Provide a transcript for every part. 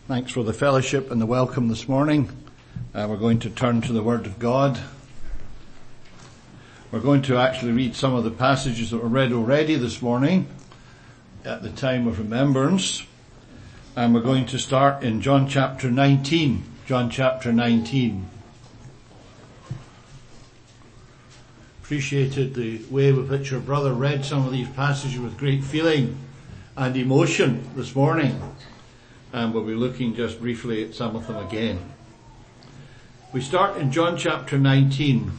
Thanks for the fellowship and the welcome this morning. We're going to turn to the Word of God. We're going to actually read some of the passages that were read already this morning at the time of remembrance. And we're going to start in John chapter 19. John chapter 19. Appreciated the way with which your brother read some of these passages with great feeling and emotion this morning. And we'll be looking just briefly at some of them again. We start in John chapter 19,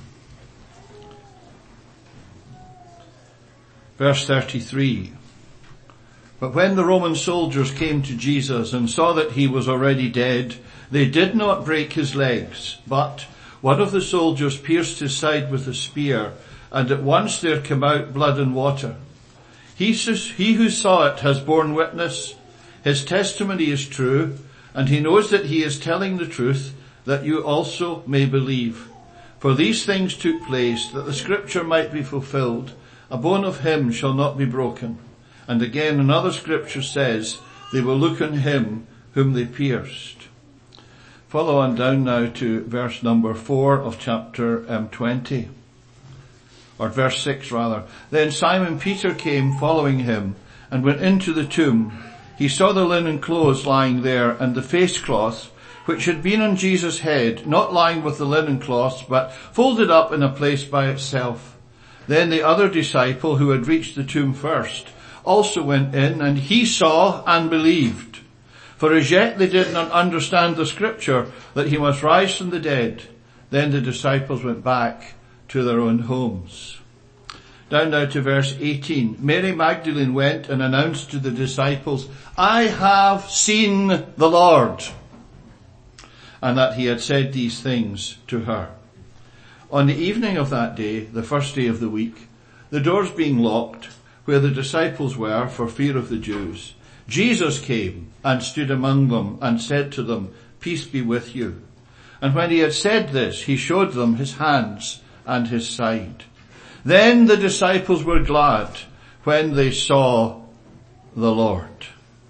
verse 33. But when the Roman soldiers came to Jesus and saw that he was already dead, they did not break his legs, but one of the soldiers pierced his side with a spear, and at once there came out blood and water. He who saw it has borne witness. His testimony is true, and he knows that he is telling the truth, that you also may believe. For these things took place, that the scripture might be fulfilled, a bone of him shall not be broken. And again another scripture says, they will look on him whom they pierced. Follow on down now to verse number 4 of chapter 20. Or verse 6 rather. Then Simon Peter came following him, and went into the tomb. He saw the linen clothes lying there, and the face cloth, which had been on Jesus' head, not lying with the linen cloths, but folded up in a place by itself. Then the other disciple, who had reached the tomb first, also went in, and he saw and believed. For as yet they did not understand the scripture, that he must rise from the dead. Then the disciples went back to their own homes. Down now to verse 18. Mary Magdalene went and announced to the disciples, I have seen the Lord. And that he had said these things to her. On the evening of that day, the first day of the week, the doors being locked, where the disciples were for fear of the Jews, Jesus came and stood among them and said to them, Peace be with you. And when he had said this, he showed them his hands and his side. Then the disciples were glad when they saw the Lord.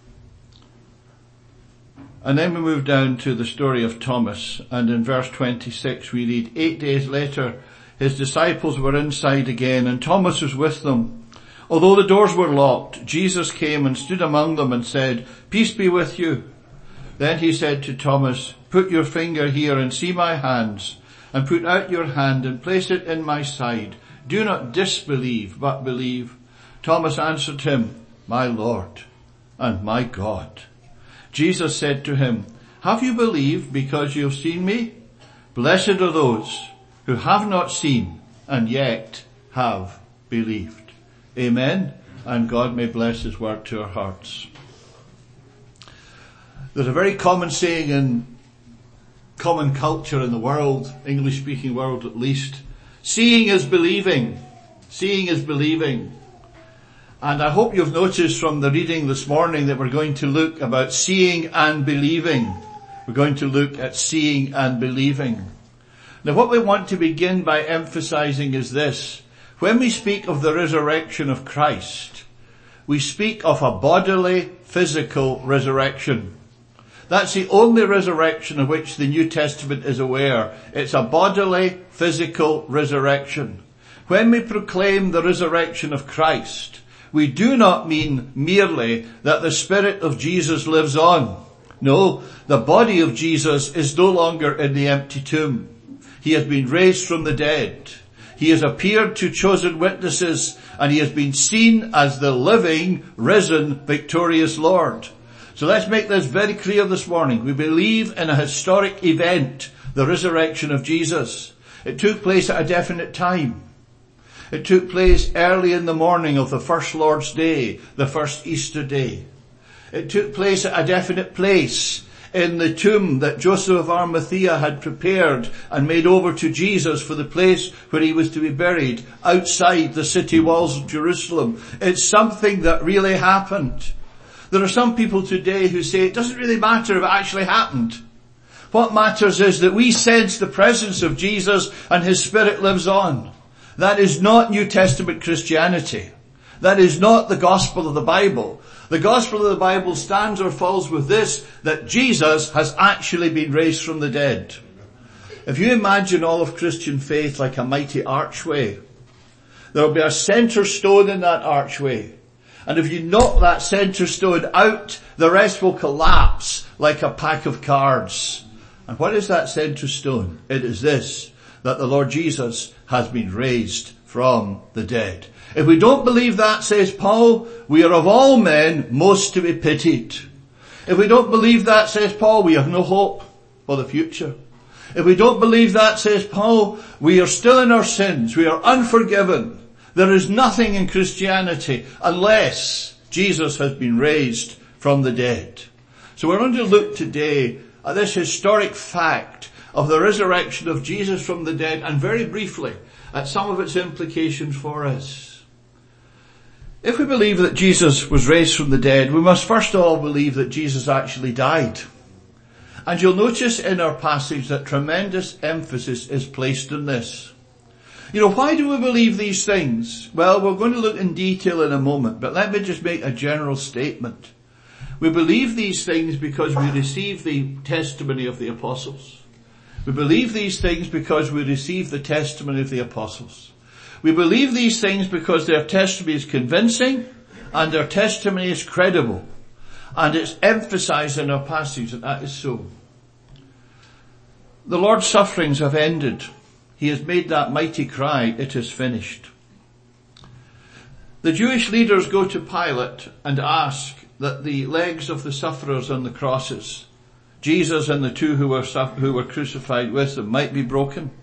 And then we move down to the story of Thomas, and in verse 26 we read, 8 days later his disciples were inside again, and Thomas was with them. Although the doors were locked, Jesus came and stood among them and said, Peace be with you. Then he said to Thomas, Put your finger here and see my hands, and put out your hand and place it in my side. Do not disbelieve, but believe. Thomas answered him, My Lord and my God. Jesus said to him, Have you believed because you have seen me? Blessed are those who have not seen and yet have believed. Amen. And God may bless his word to our hearts. There's a very common saying in common culture in the world, English-speaking world at least, seeing is believing. Seeing is believing. And I hope you've noticed from the reading this morning that we're going to look about seeing and believing. We're going to look at seeing and believing. Now what we want to begin by emphasizing is this. When we speak of the resurrection of Christ, we speak of a bodily, physical resurrection. That's the only resurrection of which the New Testament is aware. It's a bodily, physical resurrection. When we proclaim the resurrection of Christ, we do not mean merely that the Spirit of Jesus lives on. No, the body of Jesus is no longer in the empty tomb. He has been raised from the dead. He has appeared to chosen witnesses, and he has been seen as the living, risen, victorious Lord. So let's make this very clear this morning. We believe in a historic event, the resurrection of Jesus. It took place at a definite time. It took place early in the morning of the first Lord's Day, the first Easter day. It took place at a definite place in the tomb that Joseph of Arimathea had prepared and made over to Jesus for the place where he was to be buried, outside the city walls of Jerusalem. It's something that really happened. There are some people today who say it doesn't really matter if it actually happened. What matters is that we sense the presence of Jesus and his Spirit lives on. That is not New Testament Christianity. That is not the gospel of the Bible. The gospel of the Bible stands or falls with this, that Jesus has actually been raised from the dead. If you imagine all of Christian faith like a mighty archway, there will be a center stone in that archway. And if you knock that center stone out, the rest will collapse like a pack of cards. And what is that center stone? It is this, that the Lord Jesus has been raised from the dead. If we don't believe that, says Paul, we are of all men most to be pitied. If we don't believe that, says Paul, we have no hope for the future. If we don't believe that, says Paul, we are still in our sins. We are unforgiven. There is nothing in Christianity unless Jesus has been raised from the dead. So we're going to look today at this historic fact of the resurrection of Jesus from the dead, and very briefly at some of its implications for us. If we believe that Jesus was raised from the dead, we must first of all believe that Jesus actually died. And you'll notice in our passage that tremendous emphasis is placed on this. Why do we believe these things? Well, we're going to look in detail in a moment, but let me just make a general statement. We believe these things because we receive the testimony of the apostles. We believe these things because we receive the testimony of the apostles. We believe these things because their testimony is convincing and their testimony is credible. And it's emphasized in our passage that is so. The Lord's sufferings have ended. He has made that mighty cry, it is finished. The Jewish leaders go to Pilate and ask that the legs of the sufferers on the crosses, Jesus and the two who were crucified with them, might be broken.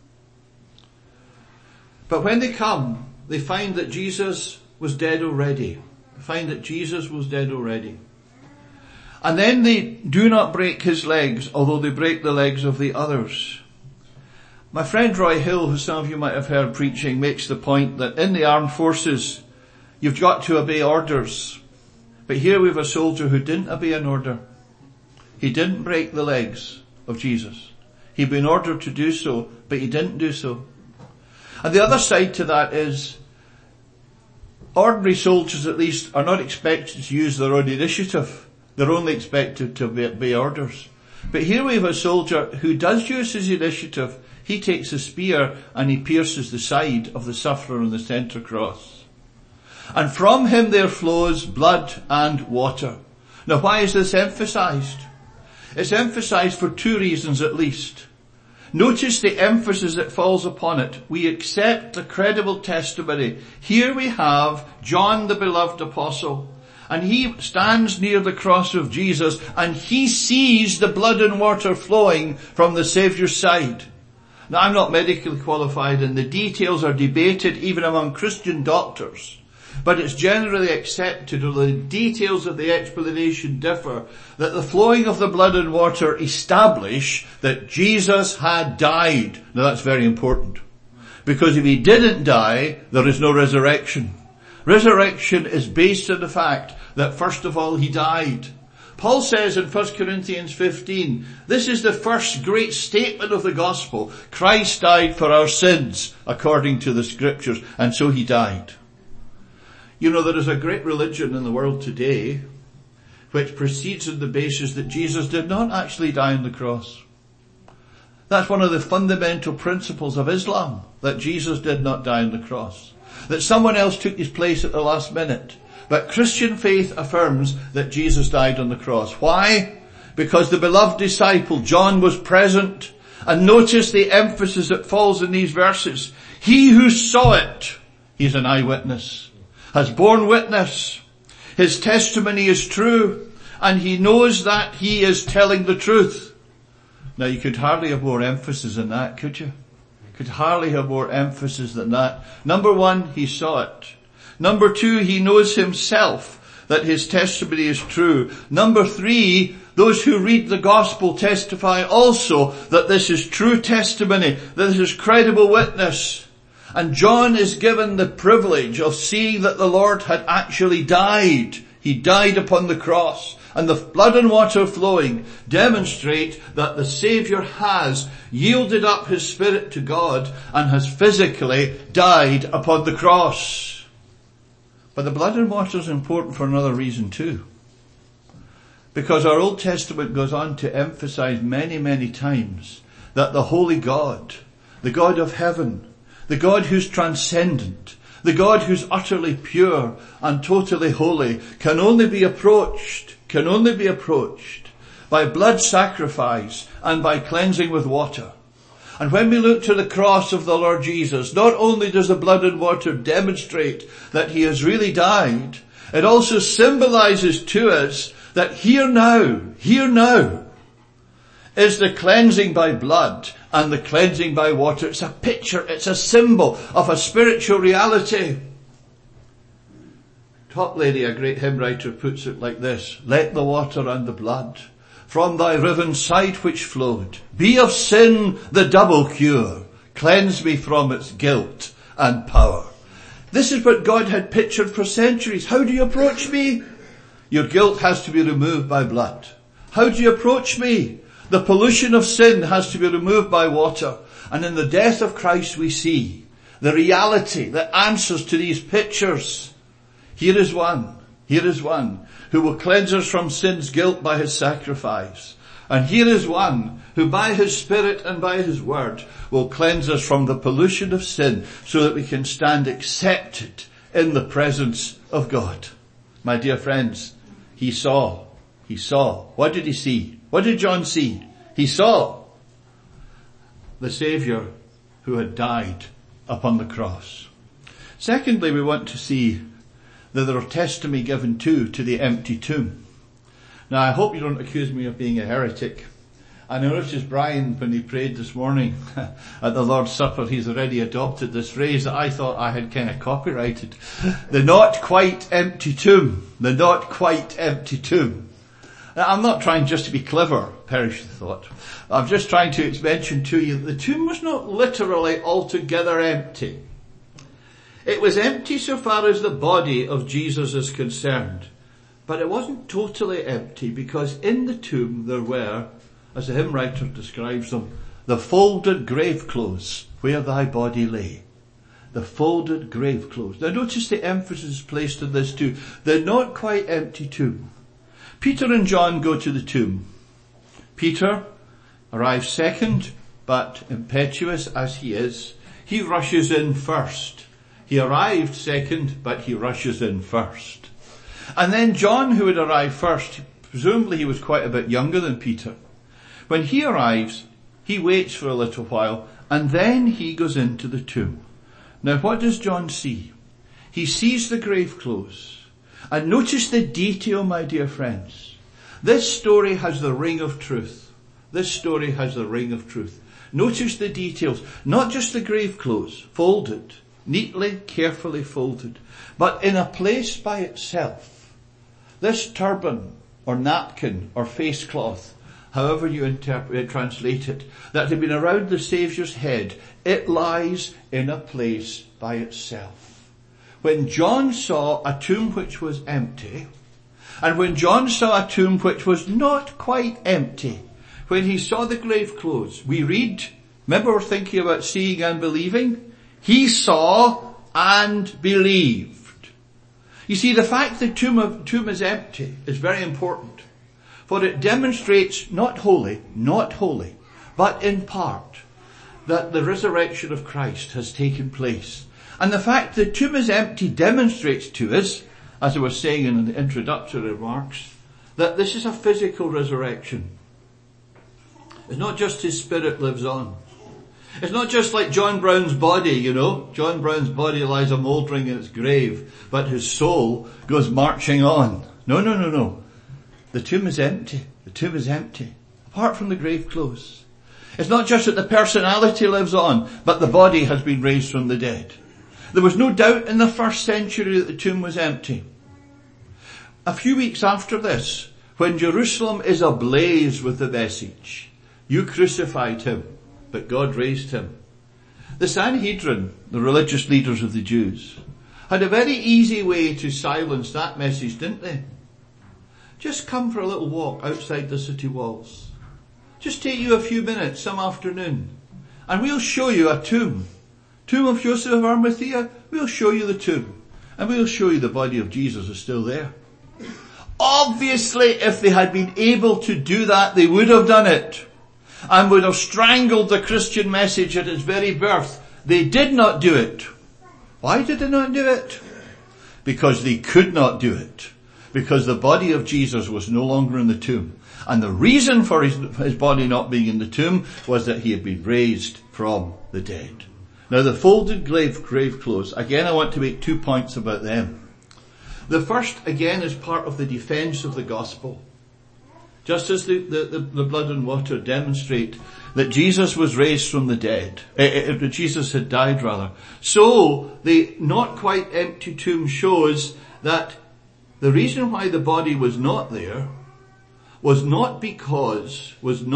But when they come, they find that Jesus was dead already. They find that Jesus was dead already. And then they do not break his legs, although they break the legs of the others. My friend Roy Hill, who some of you might have heard preaching, makes the point that in the armed forces, you've got to obey orders. But here we have a soldier who didn't obey an order. He didn't break the legs of Jesus. He'd been ordered to do so, but he didn't do so. And the other side to that is, ordinary soldiers at least are not expected to use their own initiative. They're only expected to obey orders. But here we have a soldier who does use his initiative. He takes a spear and he pierces the side of the sufferer on the center cross. And from him there flows blood and water. Now why is this emphasized? It's emphasized for two reasons at least. Notice the emphasis that falls upon it. We accept the credible testimony. Here we have John the beloved apostle, and he stands near the cross of Jesus and he sees the blood and water flowing from the Saviour's side. Now I'm not medically qualified and the details are debated even among Christian doctors. But it's generally accepted, although the details of the explanation differ, that the flowing of the blood and water establish that Jesus had died. Now that's very important. Because if he didn't die, there is no resurrection. Resurrection is based on the fact that first of all he died. Paul says in 1 Corinthians 15, this is the first great statement of the gospel. Christ died for our sins according to the scriptures, and so he died. There is a great religion in the world today which proceeds on the basis that Jesus did not actually die on the cross. That's one of the fundamental principles of Islam, that Jesus did not die on the cross. That someone else took his place at the last minute. But Christian faith affirms that Jesus died on the cross. Why? Because the beloved disciple John was present. And notice the emphasis that falls in these verses. He who saw it, he's an eyewitness, has borne witness. His testimony is true, and he knows that he is telling the truth. Now you could hardly have more emphasis than that, could you? Could hardly have more emphasis than that. Number one, he saw it. Number two, he knows himself that his testimony is true. Number three, those who read the gospel testify also that this is true testimony, that this is credible witness. And John is given the privilege of seeing that the Lord had actually died. He died upon the cross. And the blood and water flowing demonstrate that the Saviour has yielded up his spirit to God and has physically died upon the cross. But the blood and water is important for another reason too. Because our Old Testament goes on to emphasize many, many times that the holy God, the God of heaven, the God who's transcendent, the God who's utterly pure and totally holy can only be approached by blood sacrifice and by cleansing with water. And when we look to the cross of the Lord Jesus, not only does the blood and water demonstrate that he has really died, it also symbolizes to us that here now is the cleansing by blood and the cleansing by water. It's a picture, it's a symbol of a spiritual reality. Toplady, a great hymn writer, puts it like this: let the water and the blood from thy riven side which flowed be of sin the double cure, cleanse me from its guilt and power. This is what God had pictured for centuries. How do you approach me? Your guilt has to be removed by blood. How do you approach me? The pollution of sin has to be removed by water. And in the death of Christ we see the reality that answers to these pictures. Here is one who will cleanse us from sin's guilt by his sacrifice. And here is one who by his Spirit and by his word will cleanse us from the pollution of sin so that we can stand accepted in the presence of God. My dear friends, he saw. What did he see? What did John see? He saw the Saviour who had died upon the cross. Secondly, we want to see that there are testimony given too to the empty tomb. Now I hope you don't accuse me of being a heretic. I noticed Brian, when he prayed this morning at the Lord's Supper, he's already adopted this phrase that I thought I had kind of copyrighted. The not quite empty tomb. The not quite empty tomb. Now, I'm not trying just to be clever, perish the thought. I'm just trying to mention to you that the tomb was not literally altogether empty. It was empty so far as the body of Jesus is concerned. But it wasn't totally empty, because in the tomb there were, as the hymn writer describes them, the folded grave clothes where thy body lay. The folded grave clothes. Now notice the emphasis placed on this too. The not quite empty tomb. Peter and John go to the tomb. Peter arrives second, but impetuous as he is, he rushes in first. He arrived second, but he rushes in first. And then John, who had arrived first, presumably he was quite a bit younger than Peter. When he arrives, he waits for a little while, and then he goes into the tomb. Now what does John see? He sees the grave clothes. And notice the detail, my dear friends. This story has the ring of truth. This story has the ring of truth. Notice the details. Not just the grave clothes, folded, neatly, carefully folded, but in a place by itself. This turban, or napkin, or face cloth, however you translate it, that had been around the Saviour's head, it lies in a place by itself. When John saw a tomb which was empty, and when John saw a tomb which was not quite empty, when he saw the grave clothes, we read, remember we're thinking about seeing and believing? He saw and believed. You see, the fact the tomb is empty is very important, for it demonstrates not wholly, but in part, that the resurrection of Christ has taken place. And the fact the tomb is empty demonstrates to us, as I was saying in the introductory remarks, that this is a physical resurrection. It's not just his spirit lives on. It's not just like John Brown's body, you know. John Brown's body lies a mouldering in its grave, but his soul goes marching on. No. The tomb is empty. The tomb is empty. Apart from the grave clothes. It's not just that the personality lives on, but the body has been raised from the dead. There was no doubt in the first century that the tomb was empty. A few weeks after this, when Jerusalem is ablaze with the message, you crucified him, but God raised him. The Sanhedrin, the religious leaders of the Jews, had a very easy way to silence that message, didn't they? Just come for a little walk outside the city walls. Just take you a few minutes some afternoon, and we'll show you a tomb. Tomb of Joseph of Arimathea, we'll show you the tomb. And we'll show you the body of Jesus is still there. Obviously, if they had been able to do that, they would have done it. And would have strangled the Christian message at its very birth. They did not do it. Why did they not do it? Because they could not do it. Because the body of Jesus was no longer in the tomb. And the reason for his body not being in the tomb was that he had been raised from the dead. Now the folded grave clothes, again I want to make 2 points about them. The first, again, is part of the defense of the gospel. Just as the blood and water demonstrate that Jesus was raised from the dead, Jesus had died rather. So the not quite empty tomb shows that the reason why the body was not there was not because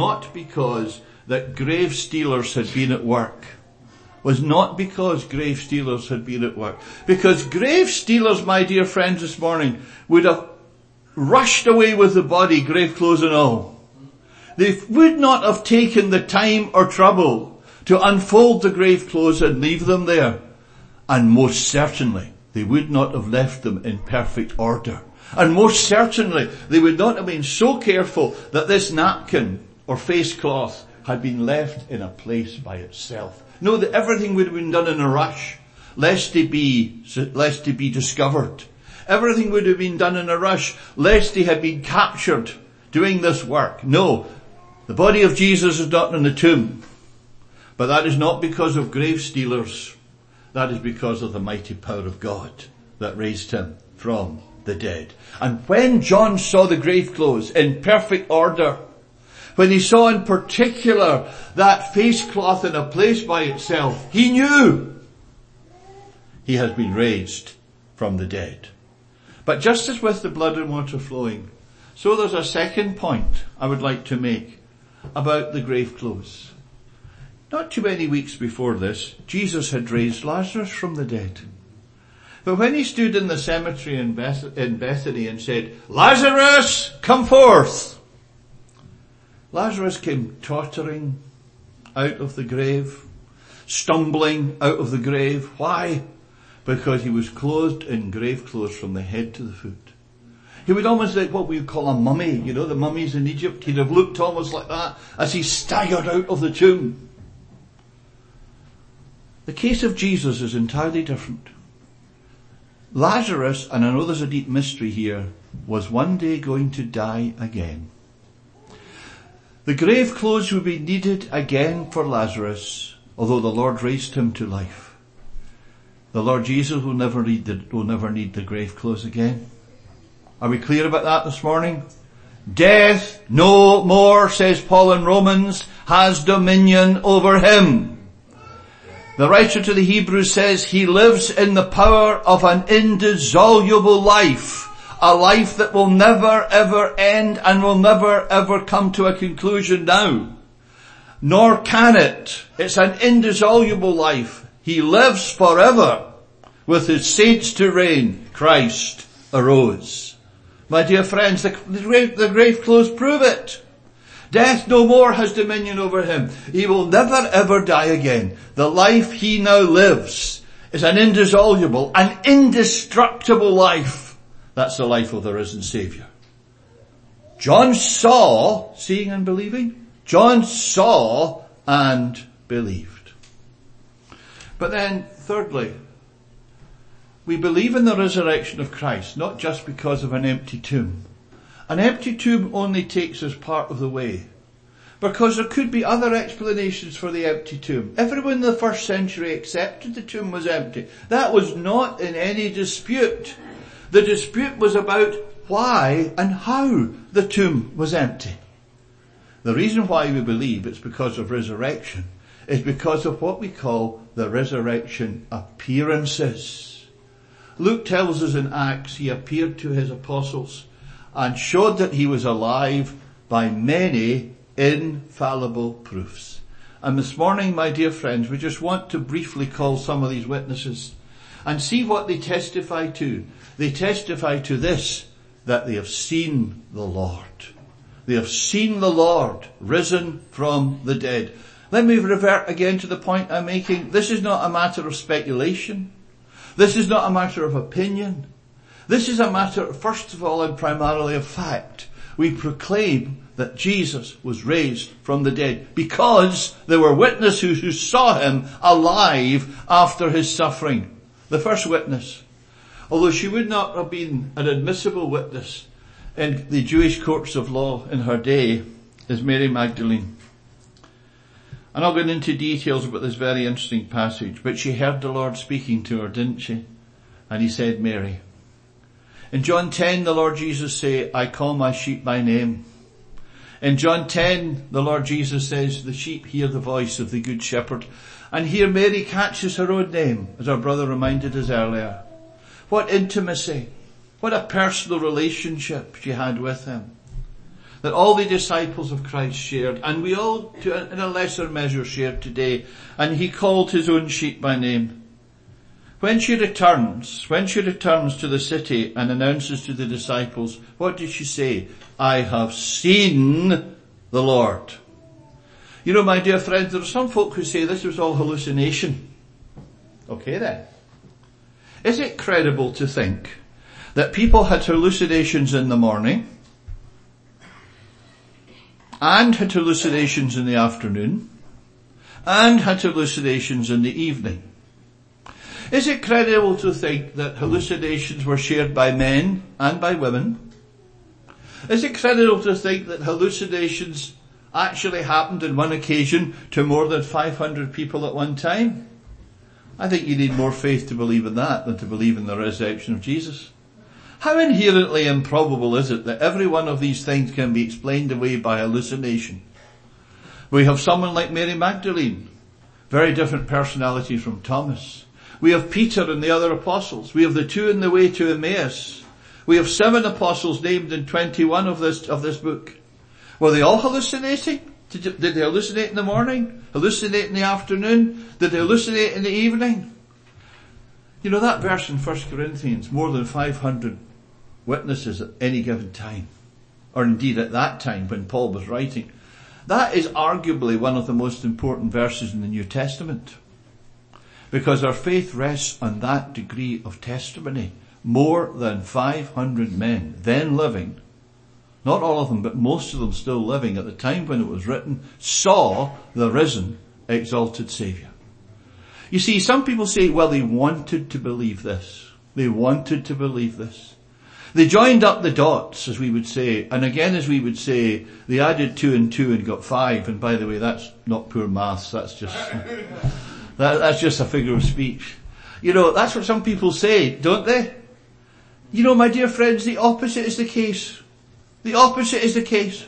that grave stealers had been at work. Was not because grave stealers had been at work. Because grave stealers, my dear friends, this morning would have rushed away with the body, grave clothes and all. They would not have taken the time or trouble to unfold the grave clothes and leave them there. And most certainly, they would not have left them in perfect order. And most certainly, they would not have been so careful that this napkin or face cloth had been left in a place by itself. No, that everything would have been done in a rush, lest they be discovered. Everything would have been done in a rush, lest they had been captured doing this work. No, the body of Jesus is not in the tomb. But that is not because of grave stealers. That is because of the mighty power of God that raised him from the dead. And when John saw the grave clothes in perfect order, when he saw in particular that face cloth in a place by itself, he knew he has been raised from the dead. But just as with the blood and water flowing, so there's a second point I would like to make about the grave clothes. Not too many weeks before this, Jesus had raised Lazarus from the dead. But when he stood in the cemetery in Bethany and said, "Lazarus, come forth!" Lazarus came tottering out of the grave, stumbling out of the grave. Why? Because he was clothed in grave clothes from the head to the foot. He would almost like what we would call a mummy. You know, the mummies in Egypt. He'd have looked almost like that as he staggered out of the tomb. The case of Jesus is entirely different. Lazarus, and I know there's a deep mystery here, was one day going to die again. The grave clothes would be needed again for Lazarus, although the Lord raised him to life. The Lord Jesus will never need the grave clothes again. Are we clear about that this morning? Death no more, says Paul in Romans, has dominion over him. The writer to the Hebrews says he lives in the power of an indissoluble life. A life that will never ever end and will never ever come to a conclusion now. Nor can it. It's an indissoluble life. He lives forever. With his saints to reign, Christ arose. My dear friends, the grave clothes prove it. Death no more has dominion over him. He will never ever die again. The life he now lives is an indissoluble, an indestructible life. That's the life of the risen Saviour. John saw, seeing and believing. John saw and believed. But then, thirdly, we believe in the resurrection of Christ, not just because of an empty tomb. An empty tomb only takes us part of the way, because there could be other explanations for the empty tomb. Everyone in the first century accepted the tomb was empty. That was not in any dispute. The dispute was about why and how the tomb was empty. The reason why we believe it's because of resurrection is because of what we call the resurrection appearances. Luke tells us in Acts he appeared to his apostles and showed that he was alive by many infallible proofs. And this morning, my dear friends, we just want to briefly call some of these witnesses and see what they testify to. They testify to this, that they have seen the Lord. They have seen the Lord risen from the dead. Let me revert again to the point I'm making. This is not a matter of speculation. This is not a matter of opinion. This is a matter, first of all and primarily, of fact. We proclaim that Jesus was raised from the dead because there were witnesses who saw him alive after his suffering. The first witness, although she would not have been an admissible witness in the Jewish courts of law in her day, is Mary Magdalene. I'm not going into details about this very interesting passage, but she heard the Lord speaking to her, didn't she? And he said, Mary. In John 10, the Lord Jesus say, I call my sheep by name. In John 10, the Lord Jesus says, the sheep hear the voice of the good shepherd. And here Mary catches her own name, as our brother reminded us earlier. What intimacy, what a personal relationship she had with him, that all the disciples of Christ shared, and we all, in a lesser measure, shared today. And he called his own sheep by name. When she returns to the city and announces to the disciples, what did she say? I have seen the Lord. You know, my dear friends, there are some folk who say this was all hallucination. Okay then. Is it credible to think that people had hallucinations in the morning and had hallucinations in the afternoon and had hallucinations in the evening? Is it credible to think that hallucinations were shared by men and by women? Is it credible to think that hallucinations actually happened on one occasion to more than 500 people at one time? I think you need more faith to believe in that than to believe in the resurrection of Jesus. How inherently improbable is it that every one of these things can be explained away by hallucination? We have someone like Mary Magdalene, very different personality from Thomas. We have Peter and the other apostles. We have the two in the way to Emmaus. We have 7 apostles named in 21 of this book. Were they all hallucinating? Did they hallucinate in the morning? Hallucinate in the afternoon? Did they hallucinate in the evening? You know that verse in 1 Corinthians, more than 500 witnesses at any given time. Or indeed at that time when Paul was writing. That is arguably one of the most important verses in the New Testament. Because our faith rests on that degree of testimony. More than 500 men then living, not all of them, but most of them still living at the time when it was written, saw the risen, exalted Saviour. You see, some people say, well, they wanted to believe this. They wanted to believe this. They joined up the dots, as we would say, and again, as we would say, they added 2 and 2 and got 5, and by the way, that's not poor maths, that's just a figure of speech. You know, that's what some people say, don't they? You know, my dear friends, the opposite is the case. The opposite is the case.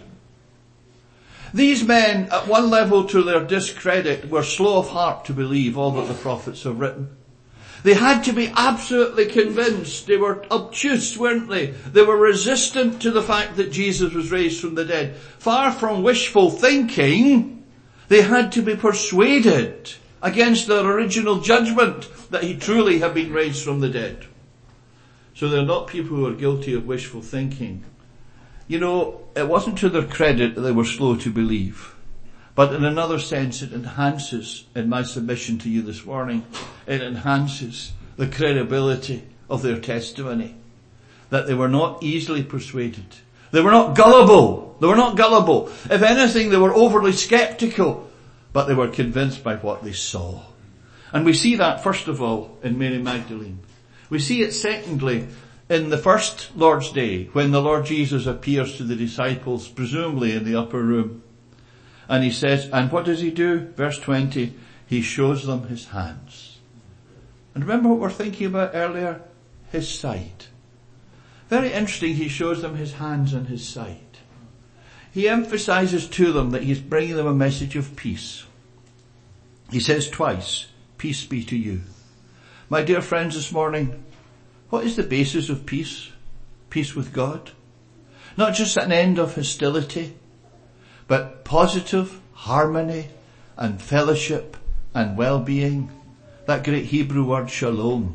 These men, at one level to their discredit, were slow of heart to believe all that the prophets have written. They had to be absolutely convinced. They were obtuse, weren't they? They were resistant to the fact that Jesus was raised from the dead. Far from wishful thinking, they had to be persuaded against their original judgment that he truly had been raised from the dead. So they're not people who are guilty of wishful thinking. You know, it wasn't to their credit that they were slow to believe. But in another sense, it enhances, in my submission to you this morning, it enhances the credibility of their testimony. That they were not easily persuaded. They were not gullible. They were not gullible. If anything, they were overly skeptical. But they were convinced by what they saw. And we see that, first of all, in Mary Magdalene. We see it, secondly, in the first Lord's Day, when the Lord Jesus appears to the disciples, presumably in the upper room. And he says, and what does he do? Verse 20, he shows them his hands. And remember what we're thinking about earlier? His side. Very interesting, he shows them his hands and his side. He emphasizes to them that he's bringing them a message of peace. He says twice, peace be to you. My dear friends, this morning, what is the basis of peace? Peace with God. Not just an end of hostility, but positive harmony and fellowship and well-being. That great Hebrew word shalom.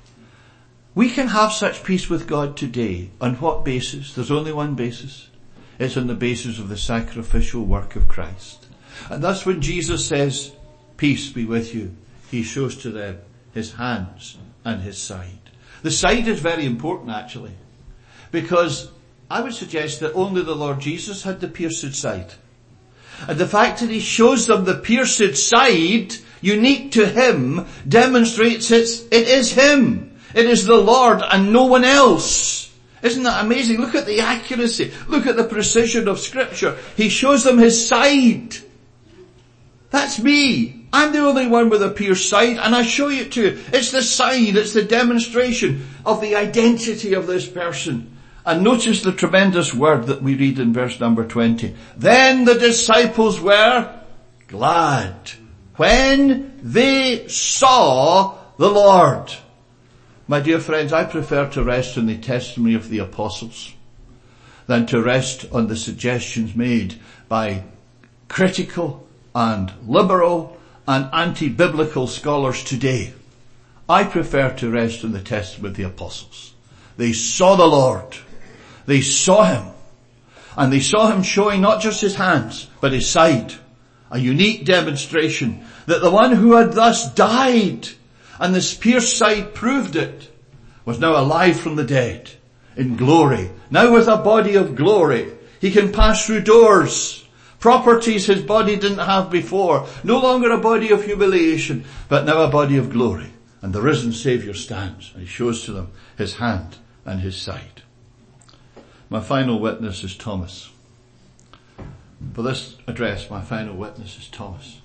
We can have such peace with God today. On what basis? There's only one basis. It's on the basis of the sacrificial work of Christ. And thus when Jesus says, peace be with you, he shows to them his hands and his side. The side is very important actually, because I would suggest that only the Lord Jesus had the pierced side. And the fact that he shows them the pierced side, unique to him, demonstrates it is him. It is the Lord and no one else. Isn't that amazing? Look at the accuracy. Look at the precision of Scripture. He shows them his side. That's me. I'm the only one with a pierced side, and I show you to you. It's the sign, it's the demonstration of the identity of this person. And notice the tremendous word that we read in verse number 20. Then the disciples were glad when they saw the Lord. My dear friends, I prefer to rest on the testimony of the apostles than to rest on the suggestions made by critical and liberal and anti-biblical scholars today. I prefer to rest on the testimony of the apostles. They saw the Lord. They saw him. And they saw him showing not just his hands, but his side. A unique demonstration that the one who had thus died, and this pierced side proved it, was now alive from the dead in glory. Now with a body of glory. He can pass through doors. Properties his body didn't have before. No longer a body of humiliation, but now a body of glory. And the risen Saviour stands and he shows to them his hand and his side. My final witness is Thomas. For this address, my final witness is Thomas.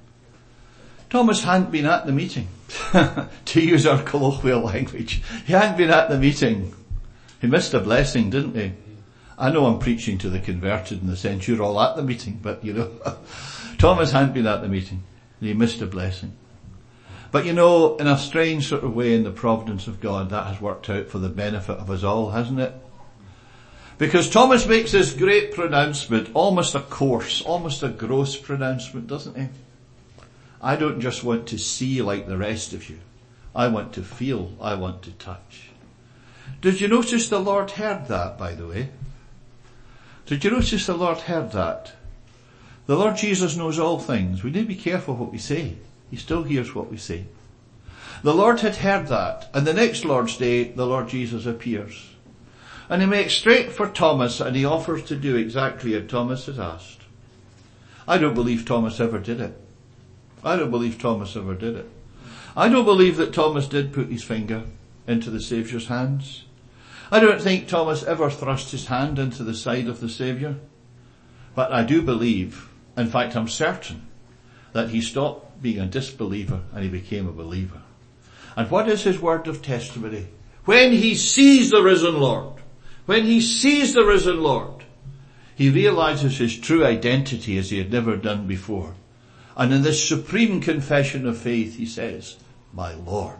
Thomas hadn't been at the meeting, to use our colloquial language. He hadn't been at the meeting. He missed a blessing, didn't he? I know I'm preaching to the converted in the sense you're all at the meeting, but Thomas hadn't been at the meeting, and he missed a blessing. But in a strange sort of way, in the providence of God, that has worked out for the benefit of us all, hasn't it? Because Thomas makes this great pronouncement, almost a coarse, almost a gross pronouncement, doesn't he? I don't just want to see like the rest of you. I want to feel, I want to touch. Did you notice the Lord heard that, by the way? Did you notice the Lord heard that? The Lord Jesus knows all things. We need to be careful what we say. He still hears what we say. The Lord had heard that, and the next Lord's Day, the Lord Jesus appears. And he makes straight for Thomas, and he offers to do exactly as Thomas has asked. I don't believe Thomas ever did it. I don't believe Thomas ever did it. I don't believe that Thomas did put his finger into the Saviour's hands. I don't think Thomas ever thrust his hand into the side of the Saviour. But I do believe, in fact I'm certain, that he stopped being a disbeliever and he became a believer. And what is his word of testimony? When he sees the risen Lord, when he sees the risen Lord, he realizes his true identity as he had never done before. And in this supreme confession of faith, he says, my Lord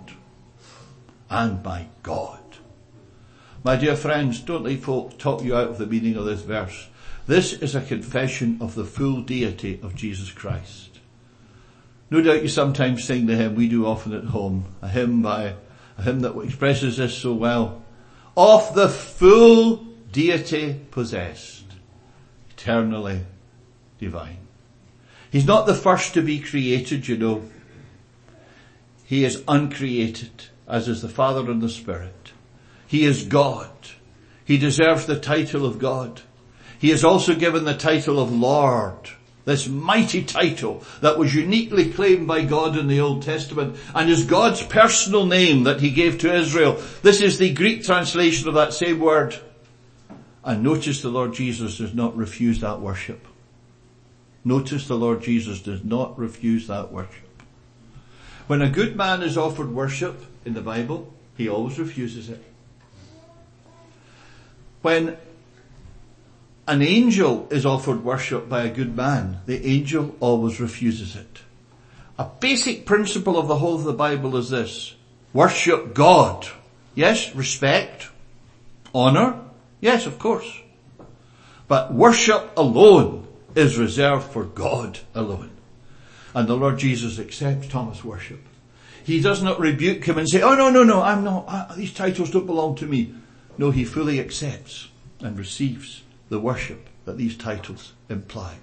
and my God. My dear friends, don't let folk talk you out of the meaning of this verse. This is a confession of the full deity of Jesus Christ. No doubt you sometimes sing the hymn we do often at home, a hymn that expresses this so well. Of the full deity possessed, eternally divine. He's not the first to be created, He is uncreated, as is the Father and the Spirit. He is God. He deserves the title of God. He is also given the title of Lord, this mighty title that was uniquely claimed by God in the Old Testament and is God's personal name that he gave to Israel. This is the Greek translation of that same word. And notice the Lord Jesus does not refuse that worship. Notice the Lord Jesus does not refuse that worship. When a good man is offered worship in the Bible, he always refuses it. When an angel is offered worship by a good man, the angel always refuses it. A basic principle of the whole of the Bible is this. Worship God. Yes, respect. Honor. Yes, of course. But worship alone is reserved for God alone. And the Lord Jesus accepts Thomas' worship. He does not rebuke him and say, oh no, I'm not, these titles don't belong to me. No, he fully accepts and receives the worship that these titles imply.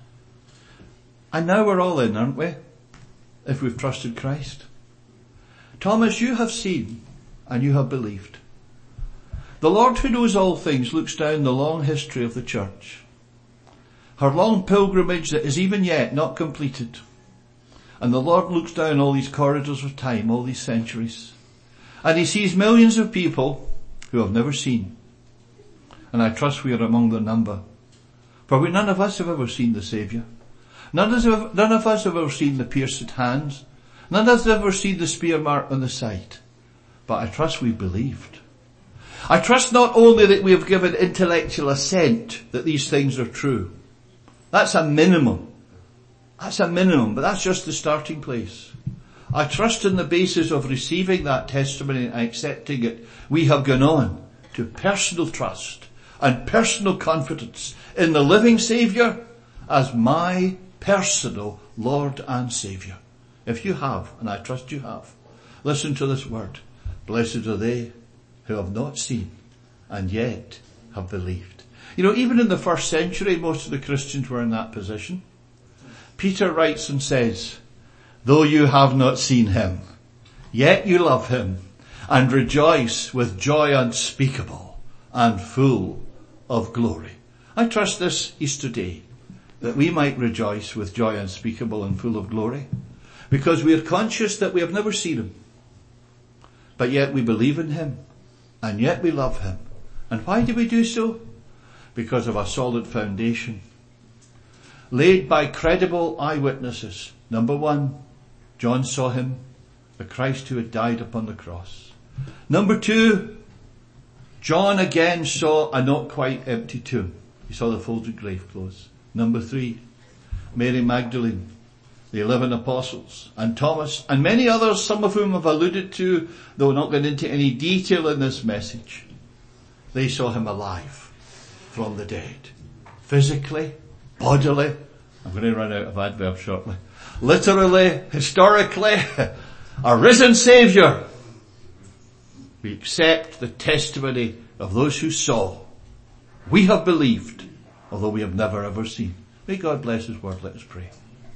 And now we're all in, aren't we? If we've trusted Christ. Thomas, you have seen and you have believed. The Lord who knows all things looks down the long history of the church, her long pilgrimage that is even yet not completed. And the Lord looks down all these corridors of time, all these centuries, and he sees millions of people who have never seen. And I trust we are among the number. For none of us have ever seen the Saviour. None of us have ever seen the pierced hands. None of us have ever seen the spear mark on the side. But I trust we believed. I trust not only that we have given intellectual assent that these things are true. That's a minimum. But that's just the starting place. I trust in the basis of receiving that testimony and accepting it, we have gone on to personal trust and personal confidence in the living Saviour as my personal Lord and Saviour. If you have, and I trust you have, listen to this word. Blessed are they who have not seen and yet have believed. You know, even in the first century, most of the Christians were in that position. Peter writes and says, though you have not seen him, yet you love him and rejoice with joy unspeakable and full of glory. I trust this Easter day that we might rejoice with joy unspeakable and full of glory, because we are conscious that we have never seen him, but yet we believe in him and yet we love him. And why do we do so? Because of a solid foundation laid by credible eyewitnesses. Number one, John saw him, the Christ who had died upon the cross. Number two, John again saw a not quite empty tomb. He saw the folded grave clothes. Number three, Mary Magdalene, the 11 apostles, and Thomas, and many others, some of whom I've alluded to, though not going into any detail in this message. They saw him alive from the dead. Physically, bodily, I'm going to run out of adverbs shortly. Literally, historically, a risen Saviour. We accept the testimony of those who saw. We have believed, although we have never ever seen. May God bless his word. Let us pray.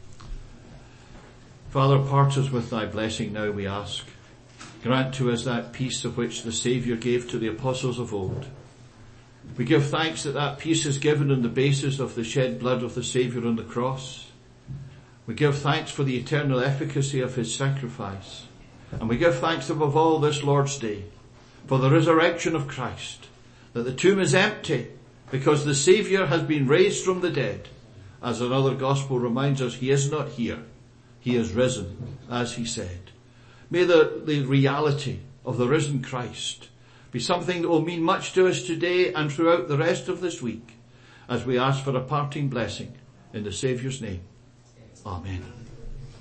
Father, part us with thy blessing now, we ask. Grant to us that peace of which the Saviour gave to the apostles of old. We give thanks that that peace is given on the basis of the shed blood of the Saviour on the cross. We give thanks for the eternal efficacy of his sacrifice. And we give thanks above all this Lord's Day for the resurrection of Christ, that the tomb is empty because the Saviour has been raised from the dead. As another gospel reminds us, he is not here. He is risen, as he said. May the reality of the risen Christ be something that will mean much to us today and throughout the rest of this week as we ask for a parting blessing in the Saviour's name. Amen.